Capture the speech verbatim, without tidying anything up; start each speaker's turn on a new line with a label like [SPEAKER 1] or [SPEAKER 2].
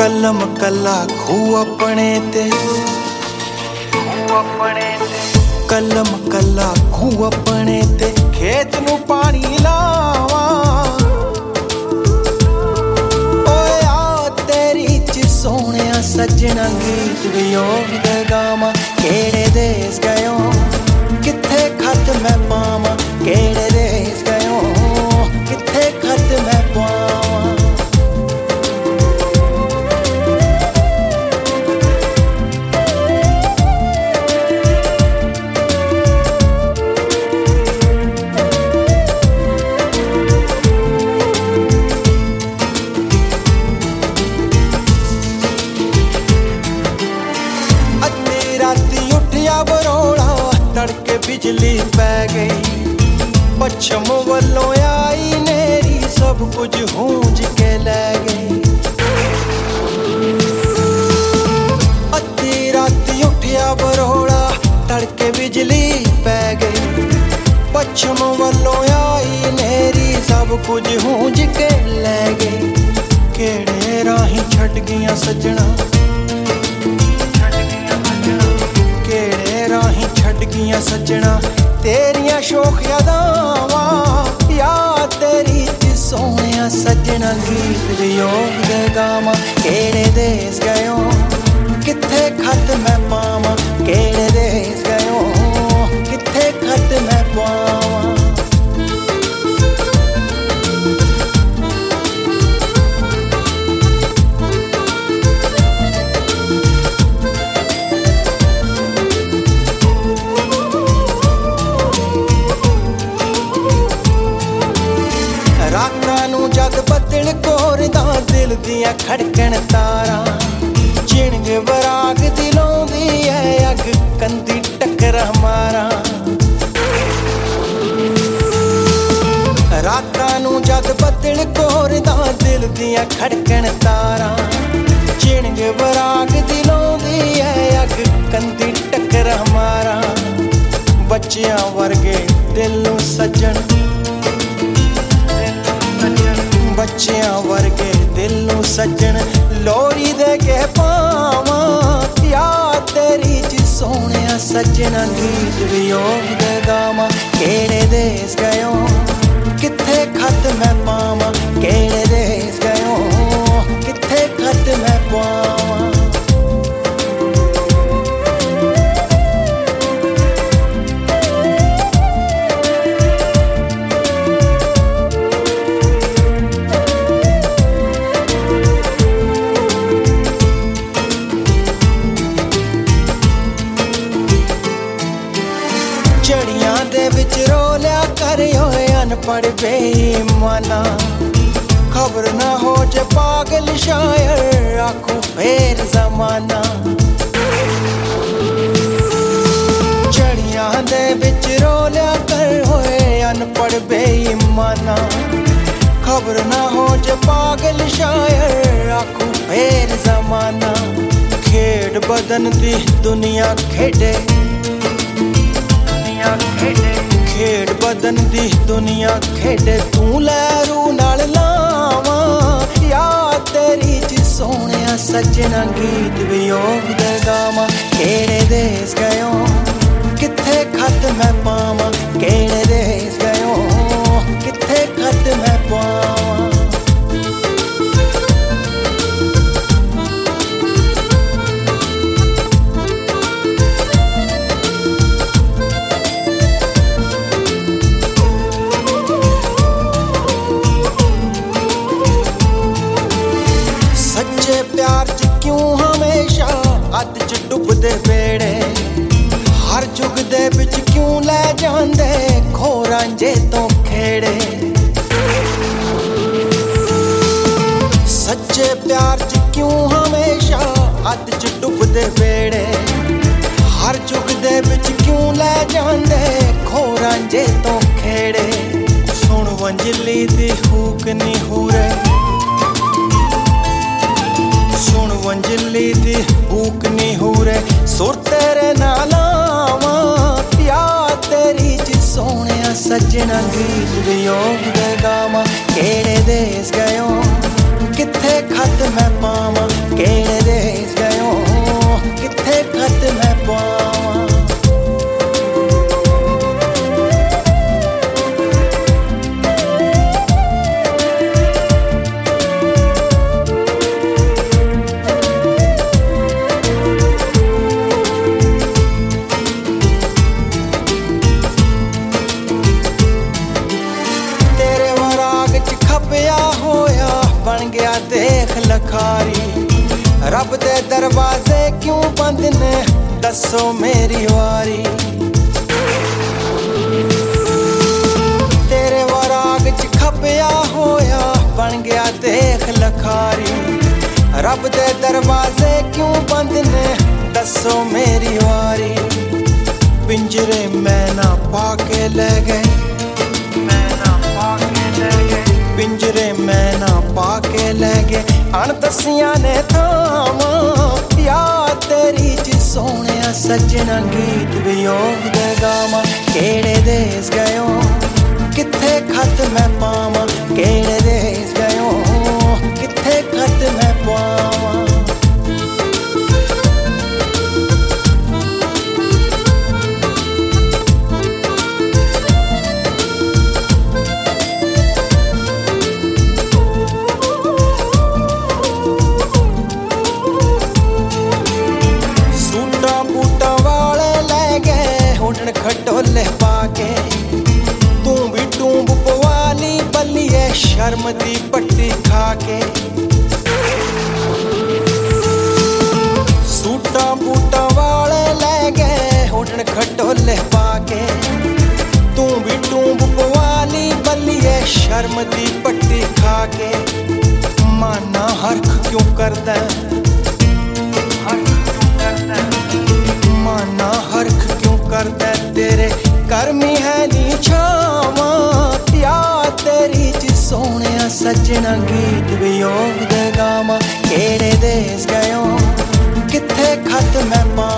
[SPEAKER 1] कलम कला खू अपने ते कलम कला खू अपने ते खेत नू पानी लावा ओए आ तेरी च सोहणिया सजना गीत वियोग दे गावां केड़े देस गयो किथे खत मैं पावां केड़े देस गयो किथे खत मैं पावां तड़के बिजली पै गई पच्छम वल्लों आई नेरी सब कुछ हूंज के लै गई अद्धी राती उठिया बरोड़ा तड़के बिजली पै गई पच्छम वल्लों आई नेरी सब कुछ हूंज के लै गई केड़े राही छट गईयां सजना राही छड़ गईयां सजना तेरियां शोख यादावां याद तेरी च सोहणिया सजना गीत वियोग दे गावां केड़े देस गयो किथे खत मैं पावां केड़े देस गयो किथे खत मैं पावां जद बदल कोरदा दिल दियां खड़कन तारां चिणग बराग दिलों दी है अग कंदी टक्कर मारा रातां नू जद बदल कोरदा दिल दियां खड़कन तारां चिणग बराग दिलों दी है अग कंदी टक्कर मारा बच्चियां वर्गे दिल नू सज्जन बच्चियां वर्गे दिल नू सज्जन लोरी दे के पावां याद तेरी च सोहणिया सजना गीत वियोग दे गावां केड़े देस गयो किथे खत मैं पावां केड़े देस गयो किथे खत मैं पावां चड़ियां दे विच रोलिया कर होए अनपढ़ बेईमाना खबर ना हो जे पागल शायर आखो फेर जमाना चड़ियां दे विच रोलिया कर होए अनपढ़ बेईमाना खबर ना हो जे पागल शायर आखो फेर जमाना खेड बदन दी दुनिया खेडे खेड बदन दी दुनिया खेडे तू लहरू नाल लावां याद तेरी च सोहणिया सजना गीत वियोग दे गावां केड़े देस गयो किथे खत मैं पावां केड़े देस गयो किथे खत मैं पावां प्यार च क्यों हमेशा अध च डुबदे बेड़े हर जुग दे बिच क्यों लै जांदे खोरांजे तो खेड़े सच्चे प्यार च क्यों हमेशा अध च डुबदे बेड़े हर जुग दे बिच क्यों लै जांदे खोरांजे तो खेड़े सुन वंजली दी हूक नी हूरे सुन वंजली दी हूक नी हूरे सुर तेरे नाल आवां याद तेरी च सोहणिया सजना गीत वियोग दे गावां केड़े देस गयो किथे खत मैं पावां। रब दे दरवाजे क्यों बंद ने दसो मेरी वारी तेरे वराग च खपया होया बन गया देख लखारी रब दे दरवाजे क्यों बंद ने दसो मेरी वारी पिंजरे मैं ना पाके ले गए मैं ना पाके ले गए पिंजरे मैं ना पाके ले गए अणदसियां ने थावां याद तेरी च सोहणिया सजना गीत वियोग दे गावां केड़े देस गयो किथे खत मैं पावां केड़े देस गयो किथे खत मैं पावां खटोले पाके तू भी टूंब पवाली बलिए शर्म दी पट्टी खाके सूटा बूटा वाले ले गए उड़न खटोले पाके तू भी टूंब पवाली बलिए शर्म दी पट्टी खाके माना हरख क्यों करदा हरख क्यों करदा माना हरख क्यों करदा तेरे करमी है नी छावां याद तेरी च सोहणिया सजना गीत वियोग दे गावां केड़े देस गयो किथे खत मैं पावां